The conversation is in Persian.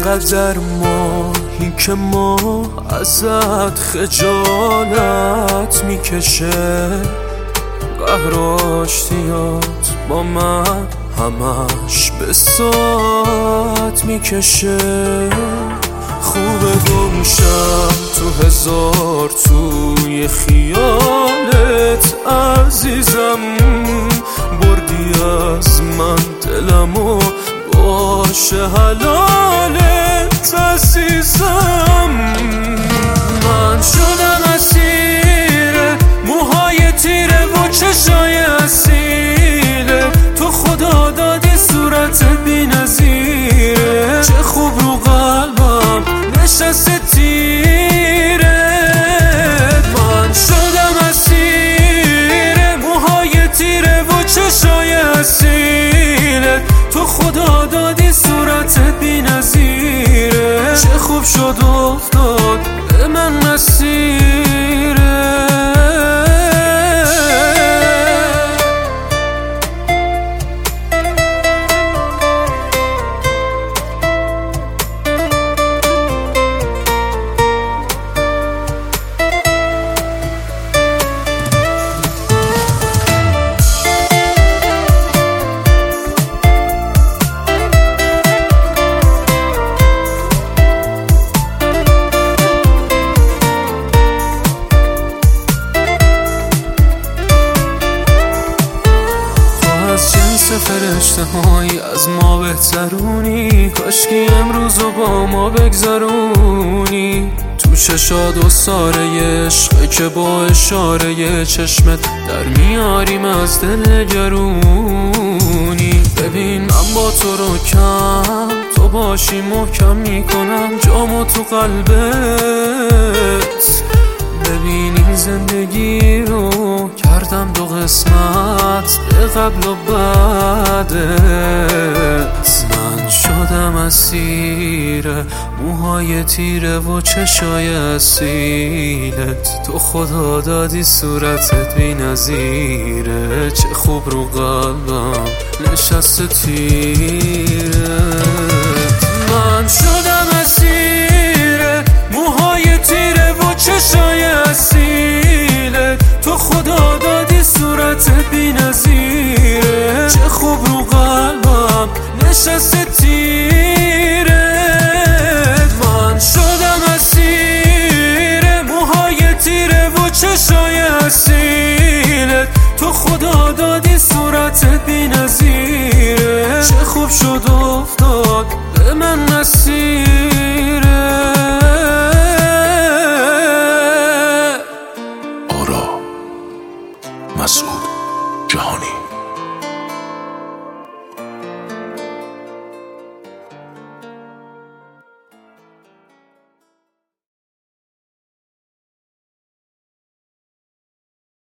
چقدر ماهی که ما ازت خجالت میکشه، قهر و آشتیات با من همش به ساعت میکشه. خوبه گمشم تو هزار توی خیالت عزیزم، بردی از من دلمو باشه حلالت عزیزم. من شدم اسیر موهای تیره و چشای اصیله، تو خدا دادی صورت بی نظیره، چه خوب رو قلبم نشسته تیره. من شدم اسیر موهای تیره و چشای اصیله، تو خدا دادی صورت بی نظیره، چه خوب شد افتاد به من نصیره. فرشته های از ما بهترونی، کاشکی امروز رو با ما بگذرونی. تو چشاد و ساره عشقه که با اشاره چشمت در میاریم از دل گرونی. ببین من با تو رو کم تو باشی محکم میکنم جامو تو قلبت. ببین این زندگی رو کردم دو قسمت، به قبل و بعدت. من شدم اسیر موهای تیره و چشای اصیلت، تو خدا دادی صورتت بی نظیره، چه خوب رو قلبم نشسته تیره. من شدم اسیر موهای تیره و چشای اصیلت، تو خدا دادی صورت بی نظیره، چه خوب رو قلبم نشسته تیره. من شدم اسیر موهای تیره و چشای اصیلت، تو خدا دادی صورت بی نظیره، چه خوب شد افتاد به من نصیره. مسعود جهانی.